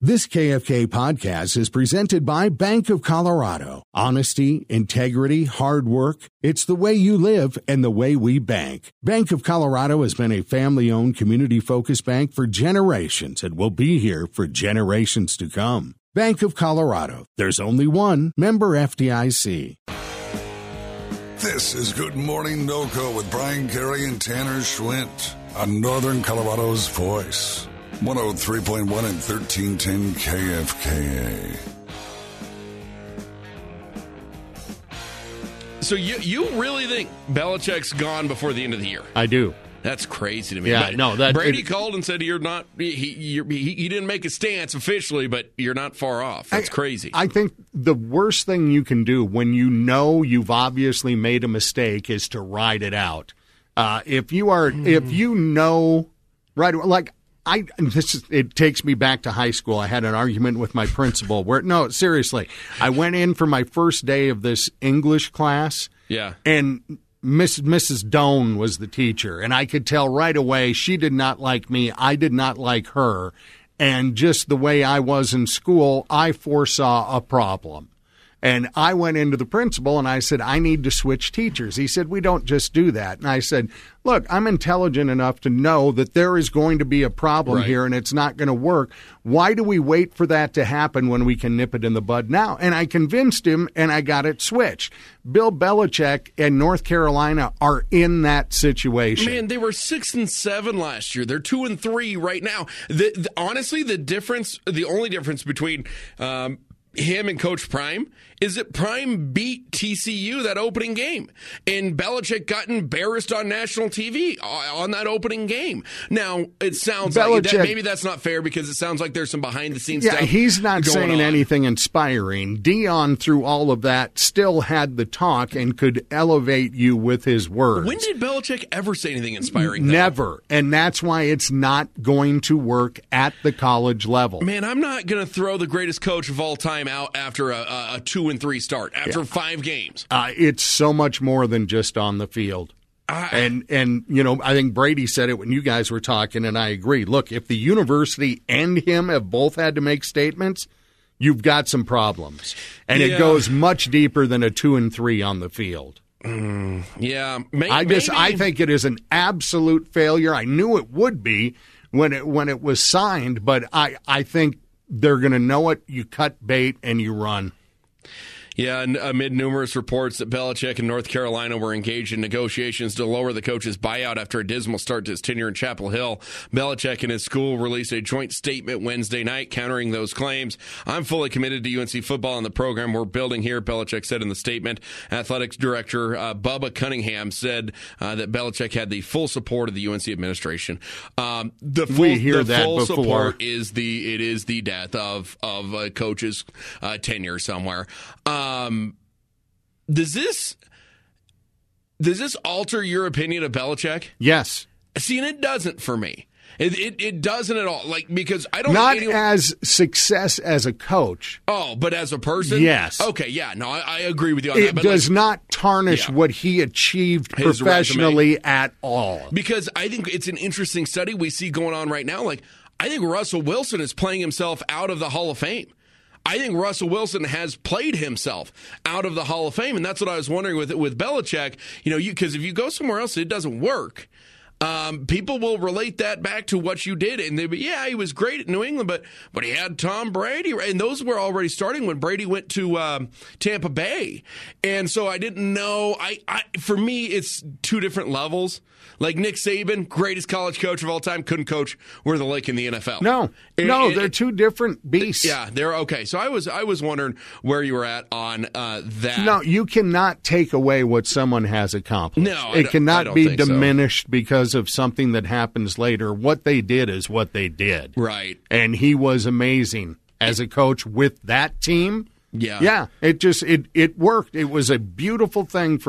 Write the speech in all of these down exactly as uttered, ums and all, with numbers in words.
This K F K podcast is presented by Bank of Colorado. Honesty, integrity, hard work. It's the way you live and the way we bank. Bank of Colorado has been a family-owned, community-focused bank for generations and will be here for generations to come. Bank of Colorado. There's only one. Member F D I C. This is Good Morning NoCo with Brian Carey and Tanner Schwint on Northern Colorado's Voice. one oh three point one and thirteen ten K F K A. So you you really think Belichick's gone before the end of the year? I do. That's crazy to me. Yeah, but no, that Brady it, called and said you're not. He, you're, he he didn't make a stance officially, but you're not far off. That's I, crazy. I think the worst thing you can do when you know you've obviously made a mistake is to ride it out. Uh, if you are, mm. if you know, right, like. I this is, it takes me back to high school. I had an argument with my principal where no, seriously, I went in for my first day of this English class. Yeah. And Miss Missus Doan was the teacher, and I could tell right away she did not like me. I did not like her, and just the way I was in school, I foresaw a problem. And I went into the principal and I said, I need to switch teachers. He said, we don't just do that. And I said, look, I'm intelligent enough to know that there is going to be a problem right. here and it's not going to work. Why do we wait for that to happen when we can nip it in the bud now? And I convinced him and I got it switched. Bill Belichick and North Carolina are in that situation. Man, they were six and seven last year. They're two and three right now. The, the, honestly, the difference, the only difference between um, him and Coach Prime is that Prime beat T C U that opening game, and Belichick got embarrassed on national T V on that opening game. Now, it sounds Belichick, like that, maybe that's not fair because it sounds like there's some behind-the-scenes yeah, stuff Yeah, he's not saying on. anything inspiring. Dion, through all of that, still had the talk and could elevate you with his words. When did Belichick ever say anything inspiring, though? Never, and that's why it's not going to work at the college level. Man, I'm not going to throw the greatest coach of all time out after a, a, a two and three start after yeah. five games. Uh, it's so much more than just on the field. I, and, and you know, I think Brady said it when you guys were talking, and I agree. Look, if the university and him have both had to make statements, you've got some problems. And yeah. it goes much deeper than a two and three on the field. Mm, yeah. May, I just, maybe. I think it is an absolute failure. I knew it would be when it when it was signed, but I, I think they're going to know it. You cut bait and you run. Yeah, and amid numerous reports that Belichick and North Carolina were engaged in negotiations to lower the coach's buyout after a dismal start to his tenure in Chapel Hill, Belichick and his school released a joint statement Wednesday night countering those claims. I'm fully committed to U N C football and the program we're building here, Belichick said in the statement. Athletics director uh, Bubba Cunningham said uh, that Belichick had the full support of the U N C administration. Um, the full, we hear the that full before. support is the it is the death of of a coach's uh, tenure somewhere. Um, Um, does this does this alter your opinion of Belichick? Yes. See, and it doesn't for me. It it, it doesn't at all. Like because I don't not anyone, as success as a coach. Oh, but as a person, yes. Okay, yeah, no, I, I agree with you on it that. But does like, not tarnish yeah. what he achieved His professionally resume. at all. Because I think it's an interesting study we see going on right now. Like I think Russell Wilson is playing himself out of the Hall of Fame. I think Russell Wilson has played himself out of the Hall of Fame, and that's what I was wondering with with Belichick. You know, you because if you go somewhere else, it doesn't work. Um, people will relate that back to what you did, and they be, yeah, he was great at New England, but but he had Tom Brady, and those were already starting when Brady went to um, Tampa Bay, and so I didn't know. I, I for me, it's two different levels. Like Nick Saban, greatest college coach of all time, couldn't coach worth a lick in the N F L. No, it, no, it, they're two different beasts. Yeah, they're okay. So I was I was wondering where you were at on uh, that. No, you cannot take away what someone has accomplished. No, it cannot be think diminished so. because of something that happens later. What they did is what they did. Right. And he was amazing as a coach with that team. Yeah. Yeah. It just it it worked. It was a beautiful thing for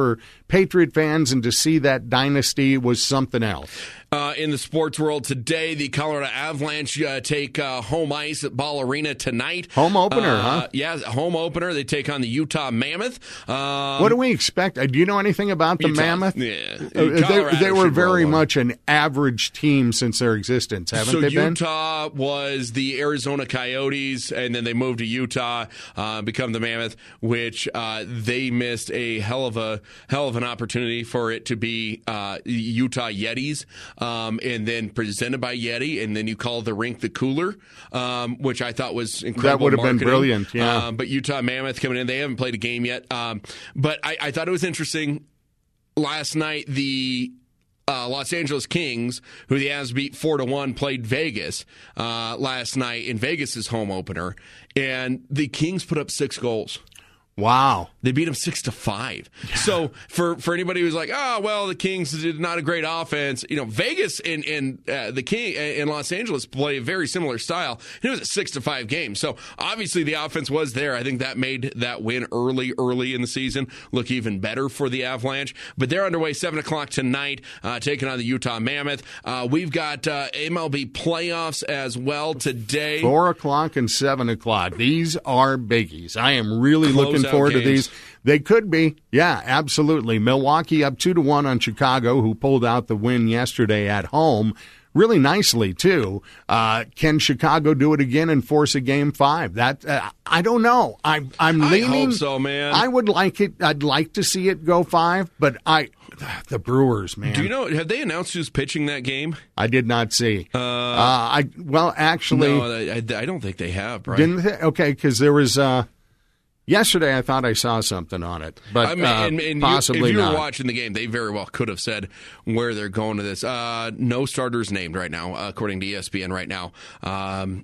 Patriot fans, and to see that dynasty was something else. Uh, in the sports world today, the Colorado Avalanche uh, take uh, home ice at Ball Arena tonight. Home opener, uh, huh? Yeah, home opener. They take on the Utah Mammoth. Um, what do we expect? Do you know anything about the Utah, Mammoth? Yeah. Uh, they, they were very roll much an average team since their existence, haven't so they been? Utah was the Arizona Coyotes, and then they moved to Utah, uh, become the Mammoth, which uh, they missed a hell of a hell of an opportunity for it to be uh, Utah Yetis. Um, and then presented by Yeti, and then you call the rink the Cooler, um, which I thought was incredible. That would have marketing. been brilliant, yeah. Um, but Utah Mammoth coming in, they haven't played a game yet. Um, but I, I thought it was interesting. Last night, the uh, Los Angeles Kings, who the Avs beat four to one, played Vegas uh, last night in Vegas' home opener, and the Kings put up six goals. Wow. They beat them six to five. Yeah. So for, for anybody who's like, oh, well, the Kings did not a great offense, you know, Vegas and, and uh, the King and Los Angeles play a very similar style. It was a six to five game. So obviously the offense was there. I think that made that win early, early in the season look even better for the Avalanche. But they're underway seven o'clock tonight, uh, taking on the Utah Mammoth. Uh, we've got uh, M L B playoffs as well today. Four o'clock and seven o'clock. These are biggies. I am really Close looking forward games. to these. They could be. Yeah, absolutely. Milwaukee up two to one on Chicago, who pulled out the win yesterday at home. Really nicely, too. Uh, can Chicago do it again and force a game five? That uh, I don't know. I'm I'm I leaning. hope so, man. I would like it. I'd like to see it go five, but I the Brewers, man. Do you know? Have they announced who's pitching that game? I did not see. Uh, uh, I well, actually, no, I, I don't think they have. Right? Didn't they? Okay, because there was. Uh, Yesterday, I thought I saw something on it, but I mean, uh, and, and possibly you, if you not. were watching the game, they very well could have said where they're going to this. Uh, no starters named right now, uh, according to E S P N right now. Um,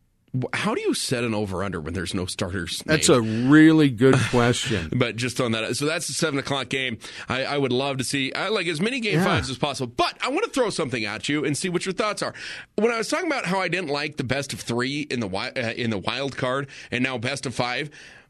how do you set an over-under when there's no starters named? That's a really good question. But just on that, so that's the seven o'clock game. I, I would love to see I like as many game Yeah. fives as possible. But I want to throw something at you and see what your thoughts are. When I was talking about how I didn't like the best of three in the wi- uh, in the wild card and now best of five,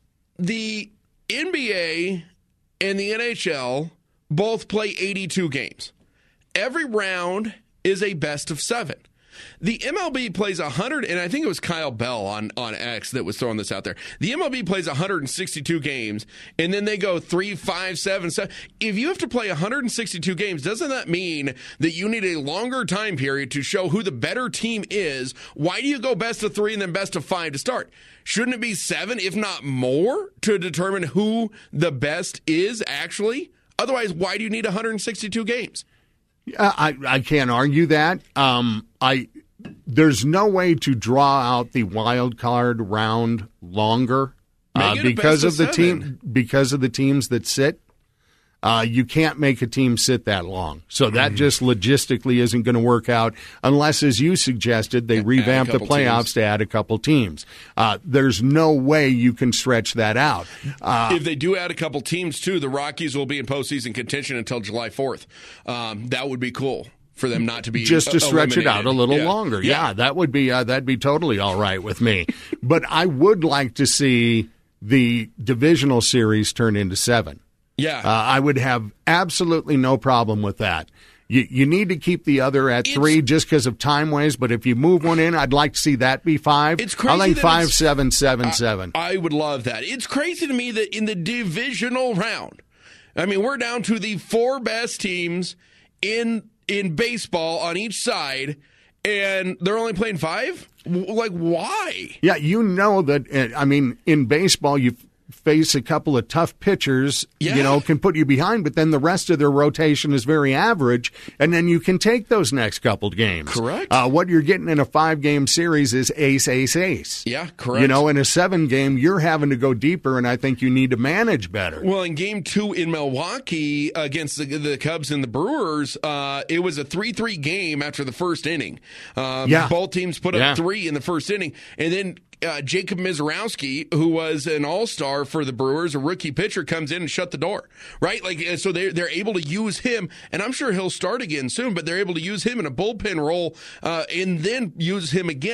the N B A and the N H L both play eighty-two games. Every round is a best of seven. The M L B plays one hundred, and I think it was Kyle Bell on, on X that was throwing this out there. The M L B plays one hundred sixty-two games, and then they go three, five, seven, seven. If you have to play one hundred sixty-two games, doesn't that mean that you need a longer time period to show who the better team is? Why do you go best of three and then best of five to start? Shouldn't it be seven, if not more, to determine who the best is actually? Otherwise, why do you need one hundred sixty-two games? Uh, I I can't argue that. Um, I there's no way to draw out the wild card round longer uh, Make it a because best of of the seven. team because of the teams that sit. Uh, you can't make a team sit that long. So that Mm-hmm. just logistically isn't going to work out unless, as you suggested, they revamp the couple playoffs teams. to add a couple teams. Uh, there's no way you can stretch that out. Uh, If they do add a couple teams, too, the Rockies will be in postseason contention until July fourth. Um, that would be cool for them not to be just to stretch it out a eliminated. little Yeah. longer. Yeah, that would be uh, that'd be totally all right with me. But I would like to see the divisional series turn into seven. Yeah. Uh, I would have absolutely no problem with that. You you need to keep the other at It's- three just because of time ways. But if you move one in, I'd like to see that be five. It's crazy I like that five, it's- seven, seven, seven. I would love that. It's crazy to me that in the divisional round, I mean, we're down to the four best teams in in baseball on each side, and they're only playing five? W- Like, why? Yeah, you know that. Uh, I mean, in baseball, you face a couple of tough pitchers, Yeah. you know, can put you behind, but then the rest of their rotation is very average, and then you can take those next couple of games. Correct. Uh, what you're getting in a five-game series is ace, ace, ace. Yeah, correct. You know, in a seven-game, you're having to go deeper, and I think you need to manage better. Well, in game two in Milwaukee against the, the Cubs and the Brewers, uh, it was a three three game after the first inning. Um, Yeah. Both teams put up Yeah. three in the first inning. And then uh, Jacob Mizorowski, who was an all-star for the Brewers, a rookie pitcher, comes in and shut the door, right? Like, uh, so they're, they're able to use him, and I'm sure he'll start again soon, but they're able to use him in a bullpen role uh, and then use him again. I,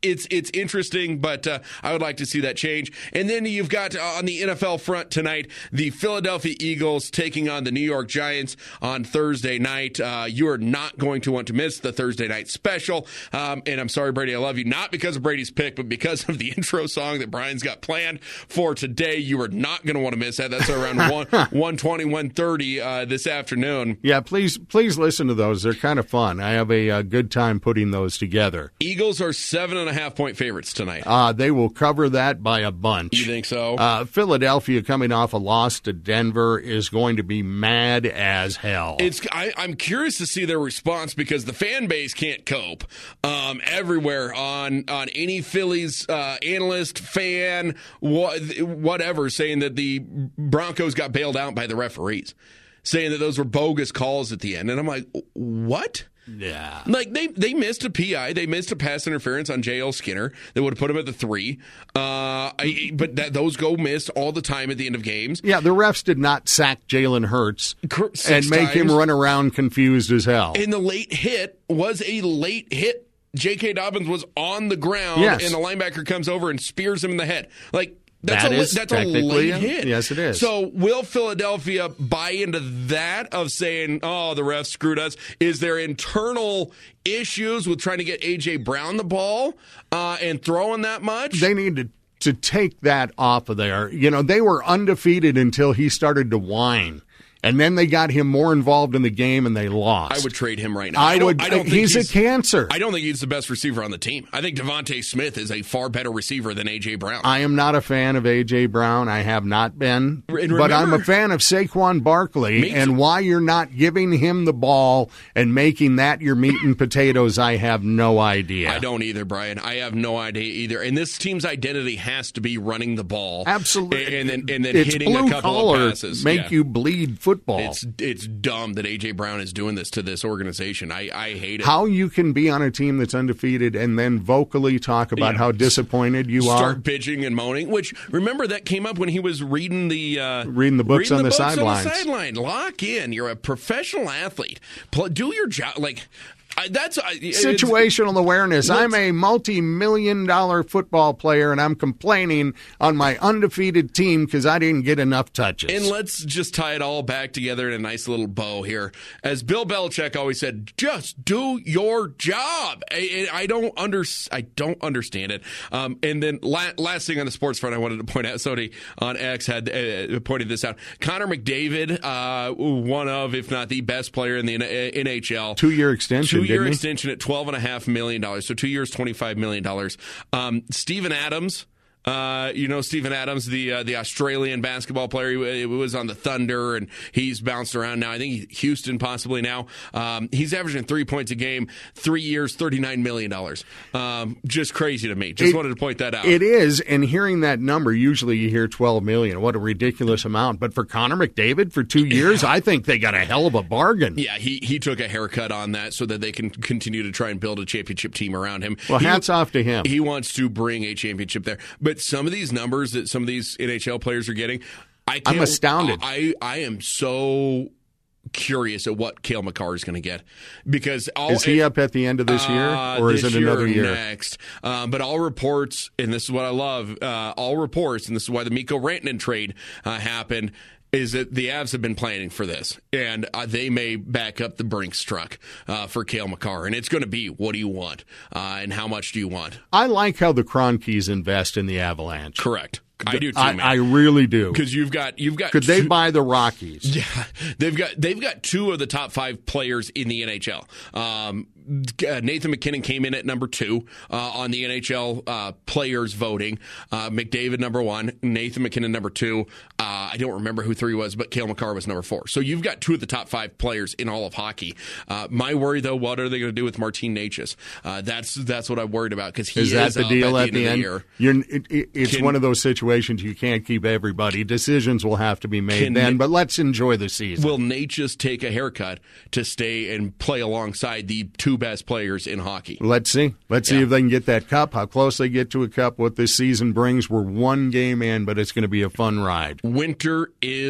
it's it's interesting, but uh, I would like to see that change. And then you've got uh, on the N F L front tonight, the Philadelphia Eagles taking on the New York Giants on Thursday night. Uh, you are not going to want to miss the Thursday night special. Um, and I'm sorry, Brady, I love you. Not because of Brady's pick, but because of the intro song that Brian's got planned for today. You are not going to want to miss that. That's around one twenty, one thirty uh, this afternoon. Yeah, please please listen to those. They're kind of fun. I have a, a good time putting those together. Eagles are seven and a half point favorites tonight. Uh, they will cover that by a bunch. You think so? Uh, Philadelphia, coming off a loss to Denver, is going to be mad as hell. It's I, I'm curious to see their response because the fan base can't cope um, everywhere on on any Phillies uh, analyst, fan, wha- whatever, saying that the Broncos got bailed out by the referees, saying that those were bogus calls at the end. And I'm like, what? Yeah. Like, they, they missed a P I. They missed a pass interference on J L Skinner. They would have put him at the three. Uh, I, but that, those go missed all the time at the end of games. Yeah, the refs did not sack Jalen Hurts Six and make times. him run around confused as hell. And the late hit was a late hit. J K. Dobbins was on the ground, yes. and the linebacker comes over and spears him in the head. Like, That's that a is that's a technically late hit. Yes, it is. So will Philadelphia buy into that of saying, "Oh, the refs screwed us"? Is there internal issues with trying to get A J. Brown the ball uh, and throwing that much? They need to to take that off of there. You know, they were undefeated until he started to whine. And then they got him more involved in the game, and they lost. I would trade him right now. I, I don't, would. I don't think he's, he's a cancer. I don't think he's the best receiver on the team. I think Devontae Smith is a far better receiver than A J. Brown. I am not a fan of A J. Brown. I have not been. Remember, but I'm a fan of Saquon Barkley, and why you're not giving him the ball and making that your meat and potatoes, I have no idea. I don't either, Brian. I have no idea either. And this team's identity has to be running the ball. Absolutely. And then, and then it's hitting a couple collar, of passes. Make yeah. you bleed football. It's It's dumb that A J. Brown is doing this to this organization. I, I hate it. How you can be on a team that's undefeated and then vocally talk about yeah. how disappointed you Start are. Start bitching and moaning, which, remember, that came up when he was reading the uh, reading the books reading on the, the, books sidelines. on the sideline. Lock in. You're a professional athlete. Play, do your job. Like, I, that's uh, situational awareness. I'm a multi-million dollar football player, and I'm complaining on my undefeated team because I didn't get enough touches. And let's just tie it all back together in a nice little bow here. As Bill Belichick always said, just do your job. I, I don't under, I don't understand it. Um, and then la- last thing on the sports front, I wanted to point out. Somebody on X had uh, pointed this out. Connor McDavid, uh, one of, if not the best player in the N H L, two-year extension. Two-year extension at twelve point five million dollars. So two years, twenty-five million dollars. Um, Steven Adams. Uh, you know Steven Adams, the uh, the Australian basketball player. He was on the Thunder, and he's bounced around now. I think Houston possibly now. Um, he's averaging three points a game, three years, thirty-nine million dollars. Um, just crazy to me. Just it, wanted to point that out. It is, and hearing that number, usually you hear twelve million dollars. What a ridiculous amount. But for Connor McDavid for two years, yeah. I think they got a hell of a bargain. Yeah, he, he took a haircut on that so that they can continue to try and build a championship team around him. Well, he, hats off to him. He wants to bring a championship there. But some of these numbers that some of these N H L players are getting, I can't, I'm astounded. I, I am so curious at what Cale Makar is going to get, because all, is he up at the end of this year, uh, or this is it another year? Next, um, but all reports, and this is what I love, uh, all reports, and this is why the Mikko Rantanen trade uh, happened, is that the Avs have been planning for this, and uh, they may back up the Brinks truck uh, for Cale Makar, and it's going to be, what do you want, uh, and how much do you want? I like how the Kroenkes invest in the Avalanche. Correct. I do too, I, man. I really do. Because you've got you've got. Could two, they buy the Rockies? Yeah, they've got they've got two of the top five players in the N H L. Um, Nathan MacKinnon came in at number two uh, on the N H L uh, players voting. Uh, McDavid number one, Nathan MacKinnon number two. Uh, I don't remember who three was, but Cale Makar was number four. So you've got two of the top five players in all of hockey. Uh, my worry, though, what are they going to do with Martin Necas? Uh, that's that's what I'm worried about, because he is, is that is the deal at at the, the end, end? Of the year. You're, it, it, it's Can, one of those situations you can't keep everybody. Decisions will have to be made Can then, Na- but let's enjoy the season. Will Necas take a haircut to stay and play alongside the two best players in hockey? Let's see. Let's yeah. see if they can get that cup, how close they get to a cup, what this season brings. We're one game in, but it's going to be a fun ride. Winter is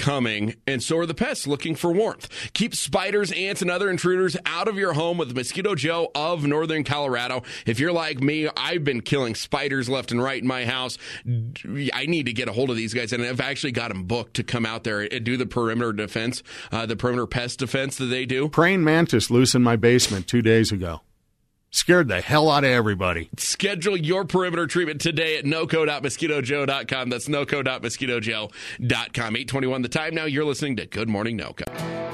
coming, and so are the pests looking for warmth. Keep spiders, ants, and other intruders out of your home with Mosquito Joe of Northern Colorado. If you're like me, I've been killing spiders left and right in my house. I need to get a hold of these guys, and I've actually got them booked to come out there and do the perimeter defense, uh, the perimeter pest defense that they do. Praying mantis loose in my basement two days ago. Scared the hell out of everybody. Schedule your perimeter treatment today at noco dot mosquito joe dot com. That's noco dot mosquito joe dot com. eight twenty-one the time now. You're listening to Good Morning Noco.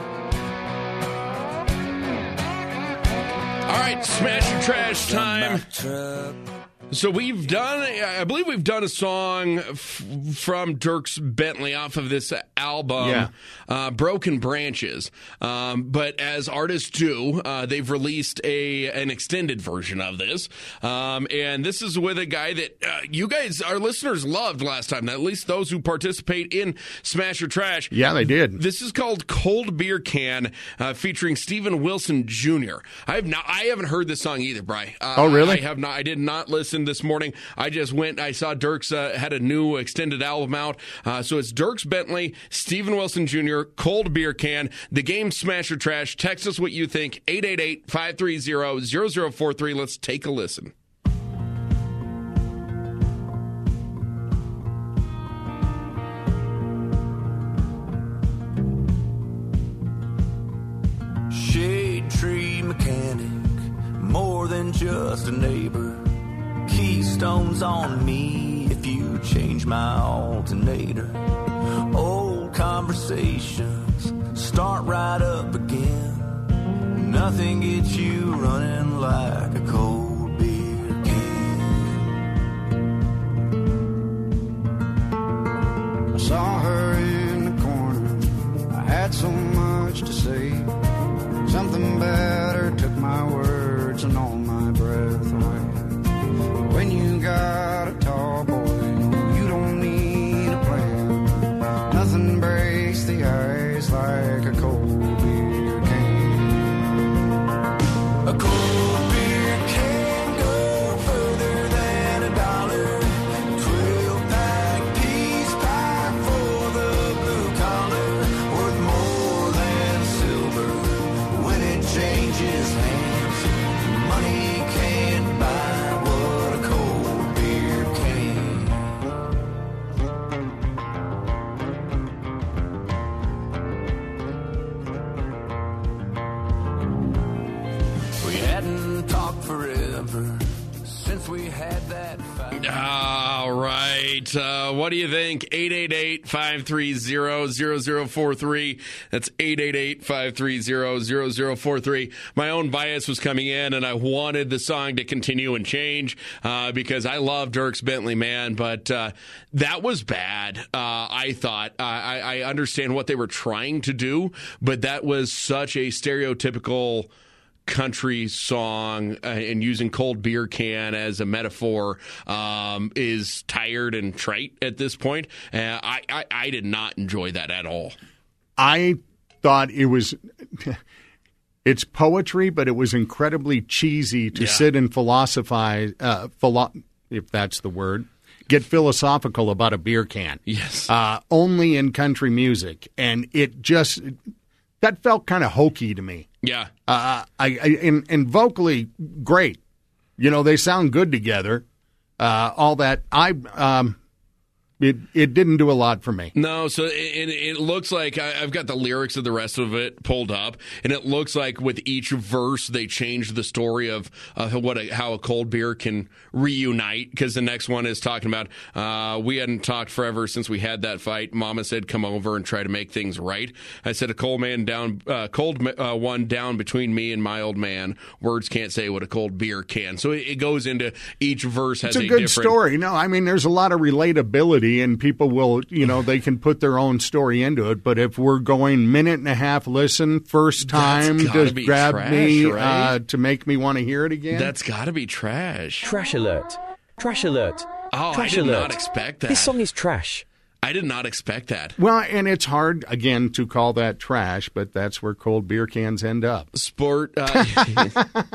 All right, Smash Your Trash time. So we've done, I believe we've done a song f- from Dierks Bentley off of this album, yeah. uh, Broken Branches. Um, but as artists do, uh, they've released a an extended version of this. Um, and this is with a guy that uh, you guys, our listeners, loved last time, at least those who participate in Smash or Trash. Yeah, they did. This is called Cold Beer Can, uh, featuring Steven Wilson Junior I have not, I haven't heard this song either, Bri. Uh, oh, really? I have not. I did not listen this morning. I just went, I saw Dierks uh, had a new extended album out. Uh, so it's Dierks Bentley, Steven Wilson Junior, Cold Beer Can, the game Smash or Trash. Text us what you think, eight eight eight, five three zero, zero zero four three. Let's take a listen. Shade tree mechanic, more than just a neighbor. Keystones on me if you change my alternator. Old conversations start right up again. Nothing gets you running like a cold beer can. I saw her in the corner. I had so much to say. Something better took my words and all my breath away. When you got a tall boy, you don't need a plan. Nothing breaks the ice like a cold beer can. A cold beer can go further than a dollar. Twelve pack peace pipe for the blue collar. Worth more than silver when it changes hands. Money can't buy what a cold beer can. We hadn't talked forever since we had that fight. All right. Uh, what do you think? eight eight eight, five three zero, zero zero four three. That's eight eight eight, five three zero, zero zero four three. My own bias was coming in, and I wanted the song to continue and change uh, because I love Dierks Bentley, man. But uh, that was bad, uh, I thought. Uh, I, I understand what they were trying to do, but that was such a stereotypical country song, uh, and using cold beer can as a metaphor um, is tired and trite at this point. Uh, I, I, I did not enjoy that at all. I thought it was it's poetry, but it was incredibly cheesy to Yeah. sit and philosophize, uh, philo- if that's the word, get philosophical about a beer can. Yes. Uh, only in country music. And it just, that felt kind of hokey to me. Yeah. Uh, I, I and, and vocally, great. You know, they sound good together. Uh, all that. I um, it it didn't do a lot for me. No, so it, it, it looks like I, I've got the lyrics of the rest of it pulled up, and it looks like with each verse they changed the story of uh, what a, how a cold beer can reunite. Because the next one is talking about uh, we hadn't talked forever since we had that fight. Mama said, "Come over and try to make things right." I said, "A cold man down, uh, cold uh, one down between me and my old man. Words can't say what a cold beer can." So it, it goes into each verse has It's a, a good different story. No, I mean, there's a lot of relatability, and people will, you know, they can put their own story into it. But if we're going minute and a half listen, first time That's gotta to be grab trash, me right? uh, to make me want to hear it again. That's got to be trash. Trash alert. Trash alert. Oh, trash I did alert. not expect that. This song is trash. I did not expect that. Well, and it's hard, again, to call that trash, but that's where cold beer cans end up. Sport. Uh,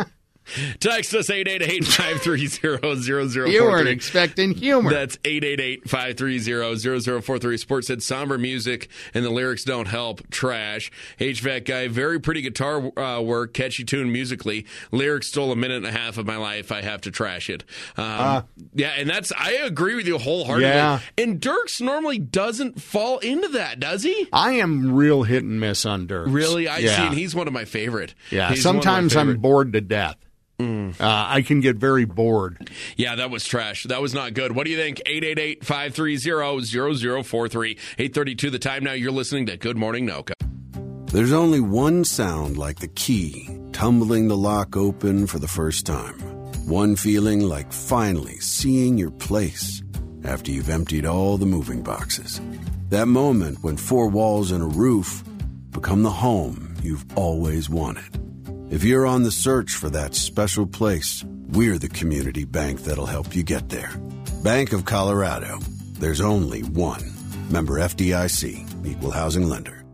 Text us eight eight eight, five three zero, zero zero four three. You weren't expecting humor. That's eight eight eight, five three zero, zero zero four three. Sports said somber music and the lyrics don't help. Trash. H V A C guy, very pretty guitar uh, work, catchy tune musically. Lyrics stole a minute and a half of my life. I have to trash it. Um, uh, yeah, and that's, I agree with you wholeheartedly. Yeah. And Dirks normally doesn't fall into that, does he? I am real hit and miss on Dirks. Really? I yeah. see, and he's one of my favorite. Yeah, he's sometimes I'm favorite. bored to death. Mm. Uh, I can get very bored. Yeah, that was trash. That was not good. What do you think? eight eight eight, five three zero, zero zero four three. eight thirty-two the time now. You're listening to Good Morning Noka. There's only one sound like the key tumbling the lock open for the first time. One feeling like finally seeing your place after you've emptied all the moving boxes. That moment when four walls and a roof become the home you've always wanted. If you're on the search for that special place, we're the community bank that'll help you get there. Bank of Colorado. There's only one. Member F D I C. Equal housing lender.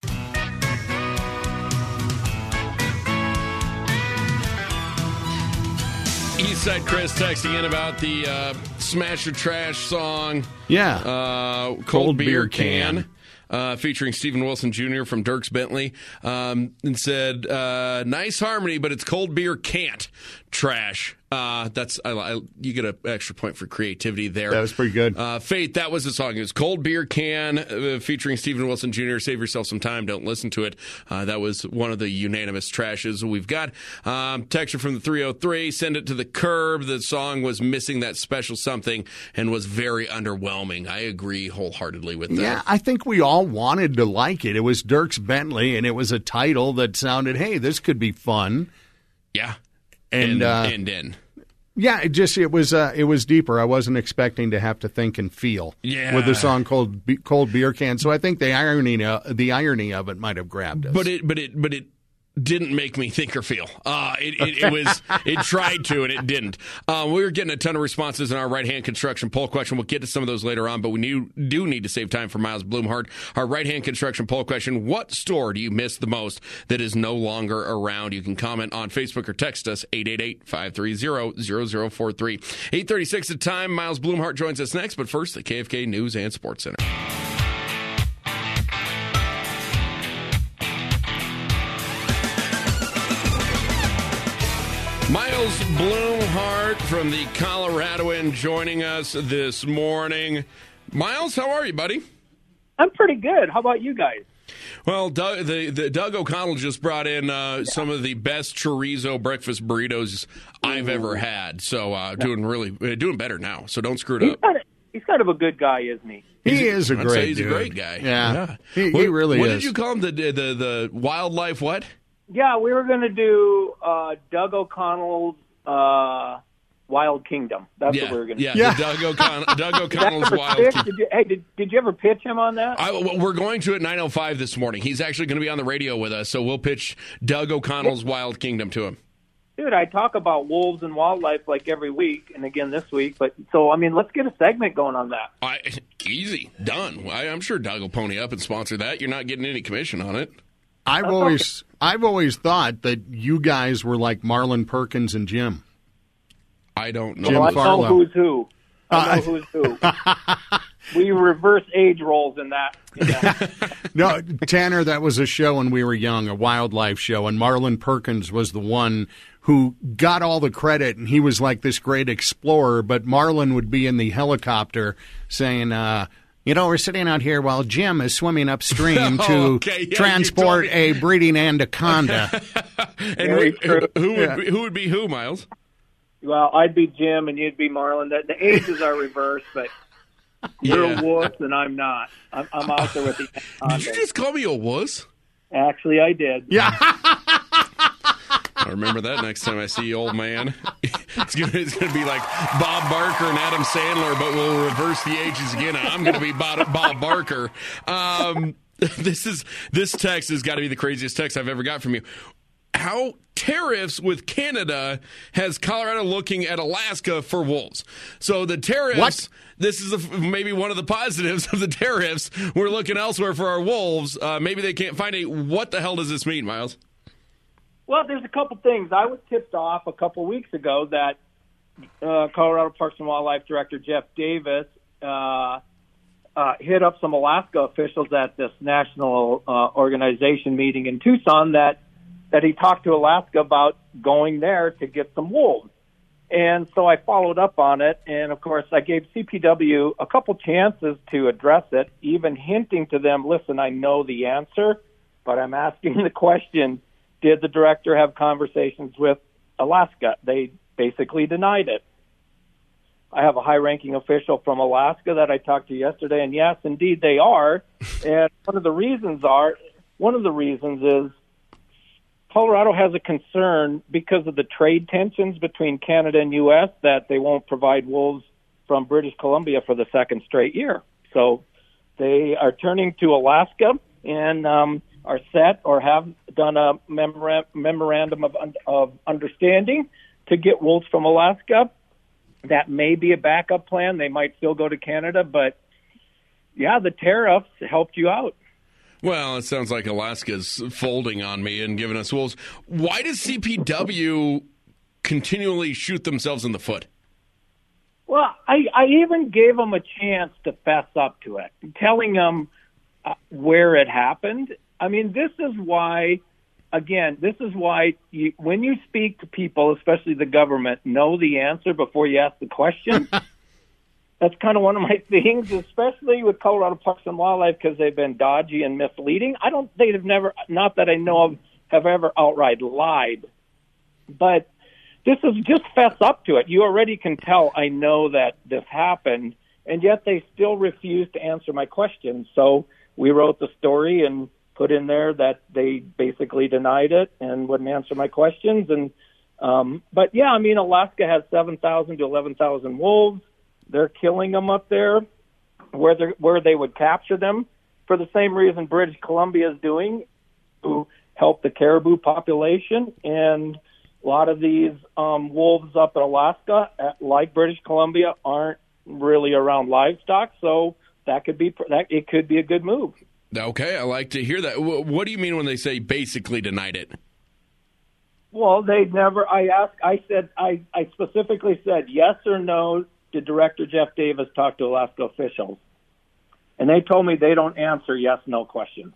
Eastside Chris texting in about the uh, Smash or Trash song. Yeah. Uh, Cold, Cold Beer, Beer Can. Can. Uh, featuring Stephen Wilson Junior from Dirks Bentley, um, and said, uh, nice harmony, but it's Cold Beer Can't. Trash. Uh, that's I, I, you get an extra point for creativity there. That was pretty good. Uh, Faith, that was the song. It was Cold Beer Can, uh, featuring Stephen Wilson Junior Save yourself some time. Don't listen to it. Uh, that was one of the unanimous trashes we've got. Um, texture from the three oh three. Send it to the curb. The song was missing that special something and was very underwhelming. I agree wholeheartedly with that. Yeah, I think we all wanted to like it. It was Dirks Bentley, and it was a title that sounded, hey, this could be fun. Yeah. And, and, uh, and in. Yeah, it just it was uh, it was deeper. I wasn't expecting to have to think and feel yeah. with the song called Be- "Cold Beer Can." So I think the irony uh, the irony of it might have grabbed us. But it but it but it didn't make me think or feel. Uh, it, it, it was it tried to and it didn't. Uh, we were getting a ton of responses in our right hand construction poll question. We'll get to some of those later on, but we need, do need to save time for Miles Blumhart. Our right hand construction poll question: what store do you miss the most that is no longer around? You can comment on Facebook or text us eight eight eight, five three zero, zero zero four three. eight thirty-six at time. Miles Blumhart joins us next, but first the K F K News and Sports Center. Miles Blumhart from the Coloradoan joining us this morning. Miles, how are you, buddy? I'm pretty good. How about you guys? Well, Doug, the, the Doug O'Connell just brought in uh, yeah. some of the best chorizo breakfast burritos I've Ooh. ever had. So uh, yeah. doing really uh, doing better now. So don't screw it he's up. Kind of, he's kind of a good guy, isn't he? He he's is a I'd great say he's dude. a great guy. Yeah, yeah. He, what, he really what is. What did you call him? The the the, the wildlife what? Yeah, we were going to do uh, Doug O'Connell's uh, Wild Kingdom. That's yeah, what we were going to yeah, do. Yeah, Doug, O'Con- Doug O'Connell's Wild Kingdom. Did you, hey, did, did you ever pitch him on that? I, we're going to at nine oh five this morning. He's actually going to be on the radio with us, so we'll pitch Doug O'Connell's Wild Kingdom to him. Dude, I talk about wolves and wildlife like every week, and again this week. But so, I mean, let's get a segment going on that. I, easy, done. I, I'm sure Doug will pony up and sponsor that. You're not getting any commission on it. I've That's always, okay. I've always thought that you guys were like Marlon Perkins and Jim. I don't know. Jim well, I Farlow. know who's who. I know Uh, who's who. We reverse age roles in that. In that. No, Tanner, that was a show when we were young, a wildlife show, and Marlon Perkins was the one who got all the credit, and he was like this great explorer, but Marlon would be in the helicopter saying, uh, you know, we're sitting out here while Jim is swimming upstream to oh, okay. yeah, transport a breeding anaconda. and Very we, true. who, would Yeah. be, who would be who, Miles? Well, I'd be Jim and you'd be Marlon. The, the ages are reversed, but you're Yeah. a wuss and I'm not. I'm, I'm out there with the Did anaconda. you just call me a wuss? Actually, I did. Yeah. I'll remember that next time I see you, old man. It's gonna, it's gonna be like Bob Barker and Adam Sandler, but we'll reverse the ages again. I'm gonna be Bob, Bob Barker. Um, this is this text has got to be the craziest text I've ever got from you. How tariffs with Canada has Colorado looking at Alaska for wolves? So the tariffs. What? This is a, maybe one of the positives of the tariffs. We're looking elsewhere for our wolves. Uh, maybe they can't find it. What the hell does this mean, Miles? Well, there's a couple things. I was tipped off a couple weeks ago that uh, Colorado Parks and Wildlife Director Jeff Davis uh, uh, hit up some Alaska officials at this national uh, organization meeting in Tucson that, that he talked to Alaska about going there to get some wolves. And so I followed up on it, and, of course, I gave C P W a couple chances to address it, even hinting to them, listen, I know the answer, but I'm asking the question, did the director have conversations with Alaska? They basically denied it. I have a high-ranking official from Alaska that I talked to yesterday, and yes, indeed they are. And one of the reasons are, one of the reasons is Colorado has a concern because of the trade tensions between Canada and U S that they won't provide wolves from British Columbia for the second straight year. So they are turning to Alaska and um, are set or have done a memora- memorandum of, un- of understanding to get wolves from Alaska. That may be a backup plan. They might still go to Canada, but yeah, the tariffs helped you out. Well, it sounds like Alaska's folding on me and giving us wolves. Why does C P W continually shoot themselves in the foot? Well, I, I even gave them a chance to fess up to it, telling them uh, where it happened. I mean, this is why, again, this is why you, when you speak to people, especially the government, know the answer before you ask the question. That's kind of one of my things, especially with Colorado Parks and Wildlife, because they've been dodgy and misleading. I don't, they have never, not that I know of, have ever outright lied. But this is just fess up to it. You already can tell I know that this happened, and yet they still refuse to answer my questions. So we wrote the story and put in there that they basically denied it and wouldn't answer my questions. And um, but yeah, I mean, Alaska has seven thousand to eleven thousand wolves. They're killing them up there where they where they would capture them for the same reason British Columbia is doing, to help the caribou population. And a lot of these um, wolves up in Alaska, like British Columbia, aren't really around livestock, so that could be that it could be a good move. Okay, I like to hear that. What do you mean when they say basically denied it? Well, they never. I asked. I said. I, I specifically said yes or no. Did Director Jeff Davis talk to Alaska officials? And they told me they don't answer yes/no questions.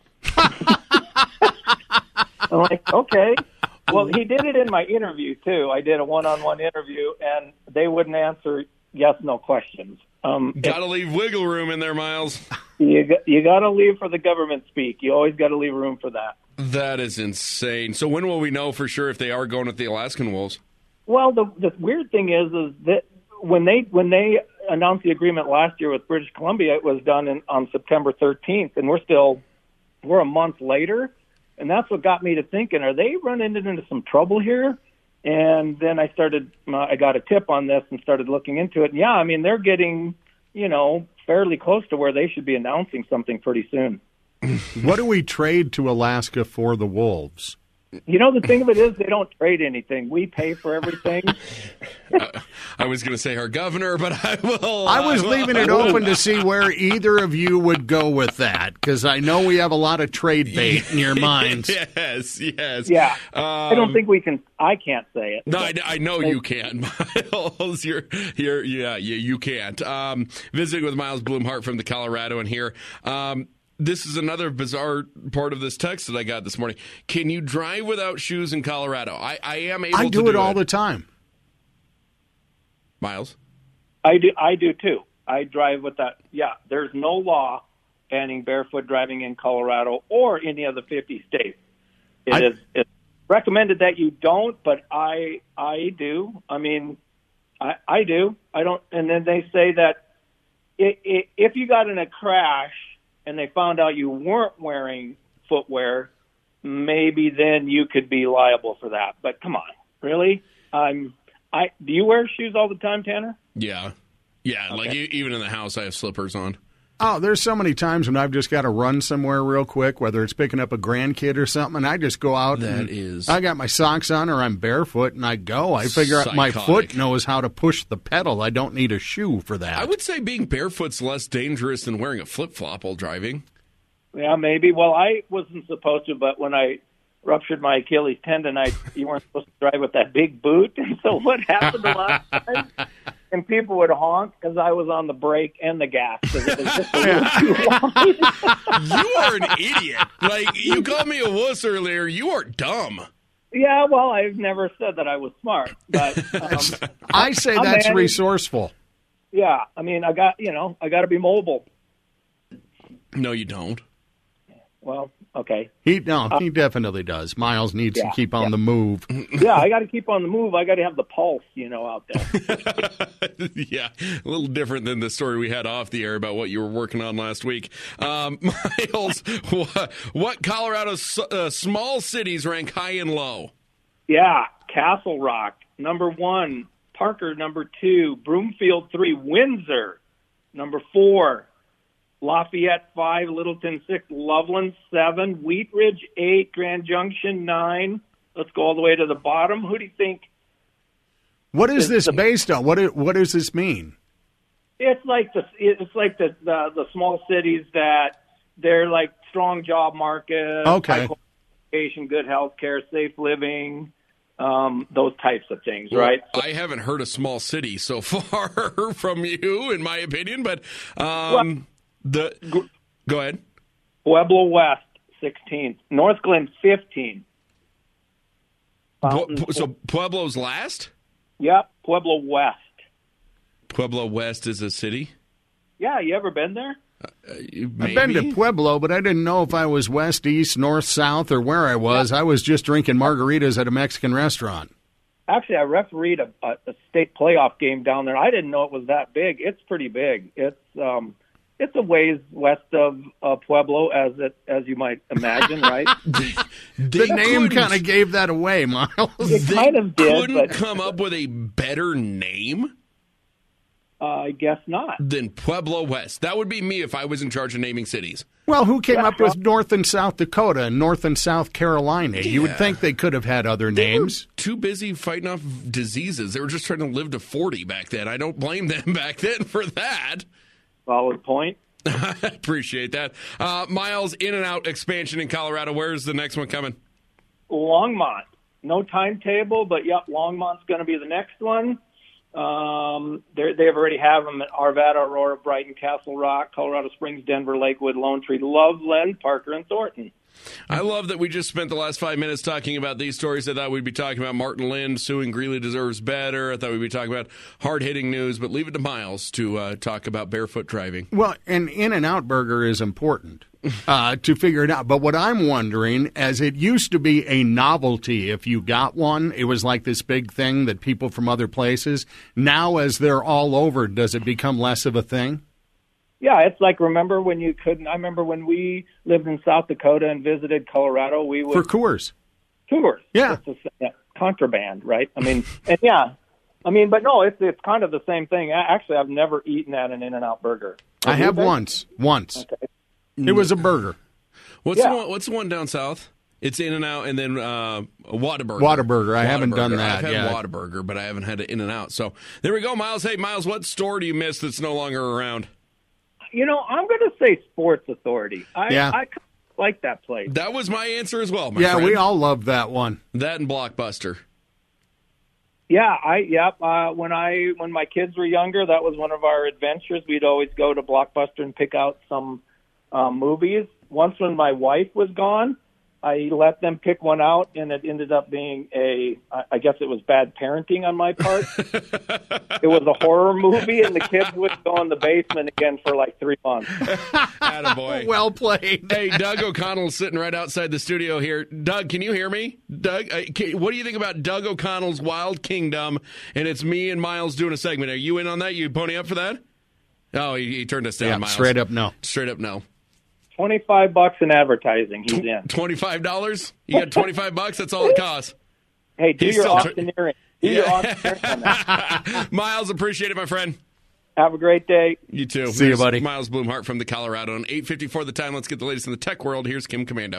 I'm like, okay. Well, he did it in my interview too. I did a one-on-one interview, and they wouldn't answer yes/no questions. Um, got to leave wiggle room in there, Miles. You got, you got to leave for the government speak. You always got to leave room for that. That is insane. So when will we know for sure if they are going with the Alaskan wolves? Well, the the weird thing is, is that when they when they announced the agreement last year with British Columbia, it was done in, on September thirteenth, and we're still we're a month later, and that's what got me to thinking: are they running into some trouble here? And then I started, uh, I got a tip on this and started looking into it. And yeah, I mean, they're getting, you know, fairly close to where they should be announcing something pretty soon. What do we trade to Alaska for the wolves? You know, the thing of it is they don't trade anything. We pay for everything. uh, I was going to say our governor, but I will. I was I will, leaving it open to see where either of you would go with that, because I know we have a lot of trade bait in your minds. Yes, yes. Yeah. Um, I don't think we can. I can't say it. No, I, I know you can't, Miles. You're, you're, yeah, you, you can't. Um, visiting with Miles Blumhart from the Coloradoan here. Um, This is another bizarre part of this text that I got this morning. Can you drive without shoes in Colorado? I, I am able I to do, do it all it. the time. Miles? I do. I do too. I drive with that. Yeah, there's no law banning barefoot driving in Colorado or any of the fifty states. It I, is it's recommended that you don't, but I I do. I mean, I I do. I don't. And then they say that it, it, if you got in a crash and they found out you weren't wearing footwear, maybe then you could be liable for that. But come on, really? I'm. I do you wear shoes all the time, Tanner? Yeah, yeah. Okay. Like e- even in the house, I have slippers on. Oh, there's so many times when I've just got to run somewhere real quick, whether it's picking up a grandkid or something, and I just go out. That and is- I got my socks on, or I'm barefoot, and I go. I figure out my Psychotic. foot knows how to push the pedal. I don't need a shoe for that. I would say being barefoot's less dangerous than wearing a flip flop while driving. Yeah, maybe. Well, I wasn't supposed to, but when I ruptured my Achilles tendon. I you weren't supposed to drive with that big boot. And so what happened the last time? And people would honk because I was on the brake and the gas because it was just a little too long. You are an idiot. Like, you called me a wuss earlier. You are dumb. Yeah, well, I've never said that I was smart, but um, I say I'm that's managed. resourceful. Yeah, I mean, I got you know, I got to be mobile. No, you don't. Well, okay. He no, he definitely does. Miles needs yeah, to keep on yeah. the move. Yeah, I got to keep on the move. I got to have the pulse, you know, out there. Yeah, a little different than the story we had off the air about what you were working on last week. Um, Miles, what, what Colorado uh, small cities rank high and low? Yeah, Castle Rock, number one. Parker, number two. Broomfield, three. Windsor, number four. Lafayette, five. Littleton, six. Loveland, seven. Wheat Ridge, eight. Grand Junction, nine. Let's go all the way to the bottom. Who do you think? What is this the, based on? What it, what does this mean? It's like the it's like the the, the small cities that they're like strong job market, Okay. high education, good health care, safe living, um, those types of things, Well, right? I haven't heard a small city so far from you, in my opinion, but um, Well, the go ahead. Pueblo West, sixteenth. North Glen, fifteen. Pu- Pu- so Pueblo's last? Yep, Pueblo West. Pueblo West is a city? Yeah, you ever been there? Uh, I've been to Pueblo, but I didn't know if I was west, east, north, south, or where I was. I was just drinking margaritas at a Mexican restaurant. Actually, I refereed a, a, a state playoff game down there. I didn't know it was that big. It's pretty big. It's um, it's a ways west of uh, Pueblo, as it as you might imagine, right? The name kind of gave that away, Miles. It They kind of did, couldn't but come up with a better name uh, I guess not. than Pueblo West. That would be me if I was in charge of naming cities. Well, who came up with North and South Dakota and North and South Carolina? You would Yeah. think they could have had other names. Too busy fighting off diseases. They were just trying to live to forty back then. I don't blame them back then for that. Solid point. I appreciate that. Uh, Miles, In-N-Out expansion in Colorado. Where's the next one coming? Longmont. No timetable, but yep, Longmont's going to be the next one. Um, they already have them at Arvada, Aurora, Brighton, Castle Rock, Colorado Springs, Denver, Lakewood, Lone Tree, Loveland, Parker, and Thornton. I love that we just spent the last five minutes talking about these stories. I thought we'd be talking about Martin Lind suing Greeley Deserves Better. I thought we'd be talking about hard-hitting news, but leave it to Miles to uh, talk about barefoot driving. Well, an In-N-Out burger is important uh, to figure it out. But what I'm wondering, as it used to be a novelty if you got one, it was like this big thing that people from other places. Now, as they're all over, does it become less of a thing? Yeah, it's like, remember when you couldn't, I remember when we lived in South Dakota and visited Colorado, we would... For Coors. Tours. Yeah. It's a, yeah, contraband, right? I mean, and yeah, I mean, but no, it's it's kind of the same thing. Actually, I've never eaten at an In-N-Out burger. I you have been? once. Once. Okay. It was a burger. What's Yeah. the one, what's the one down south? It's In-N-Out and then uh, Whataburger. Whataburger. I haven't done that I've had yet. Whataburger, but I haven't had it In-N-Out. So there we go, Miles. Hey, Miles, what store do you miss that's no longer around? You know, I'm going to say Sports Authority. I, Yeah. I kind of like that place. That was my answer as well, my Yeah, friend. we all loved that one. That and Blockbuster. Yeah, I yep. Uh, when I when my kids were younger, that was one of our adventures. We'd always go to Blockbuster and pick out some um, movies. Once, when my wife was gone, I let them pick one out, and it ended up being a, I guess it was bad parenting on my part. It was a horror movie, and the kids would go in the basement again for like three months. Attaboy. Well played. Hey, Doug O'Connell's sitting right outside the studio here. Doug, can you hear me? Doug, uh, can, what do you think about Doug O'Connell's Wild Kingdom? And it's me and Miles doing a segment. Are you in on that? You pony up for that? Oh, he, he turned us down, Yeah, Miles. straight up no. Straight up no. Twenty-five bucks in advertising. He's in. twenty-five dollars? You got twenty-five bucks? That's all it costs. Hey, do He's your still tr- auctioneering. Do your auctioneering on that. Miles, appreciate it, my friend. Have a great day. You too. See you, Here's buddy. Miles Blumhart from the Colorado. On eight fifty-four the time, let's get the latest in the tech world. Here's Kim Commando.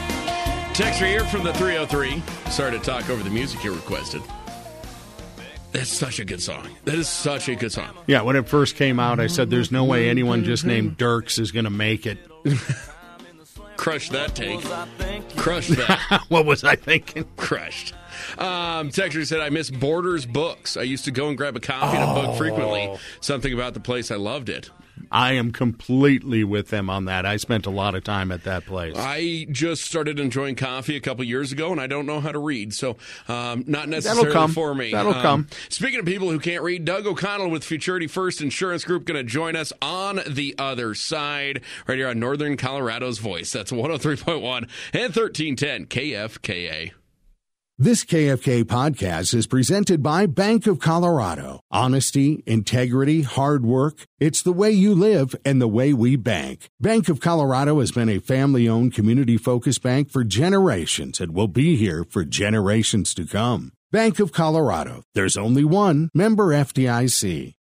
Text right here from the three oh three. Sorry to talk over the music you requested. That's such a good song. That is such a good song. Yeah, when it first came out, I said there's no way anyone just named Dirks is going to make it. Crush that take. Crush that. What was I thinking? Crushed. Um, Texter said, I miss Borders books. I used to go and grab a copy and a book frequently. Something about the place, I loved it. I am completely with them on that. I spent a lot of time at that place. I just started enjoying coffee a couple years ago, and I don't know how to read, so um, not necessarily That'll come. for me. That'll um, come. Speaking of people who can't read, Doug O'Connell with Futurity First Insurance Group going to join us on the other side, right here on Northern Colorado's Voice. That's one oh three point one and thirteen ten K F K A. This K F K podcast is presented by Bank of Colorado. Honesty, integrity, hard work. It's the way you live and the way we bank. Bank of Colorado has been a family-owned, community-focused bank for generations and will be here for generations to come. Bank of Colorado. There's only one. Member F D I C.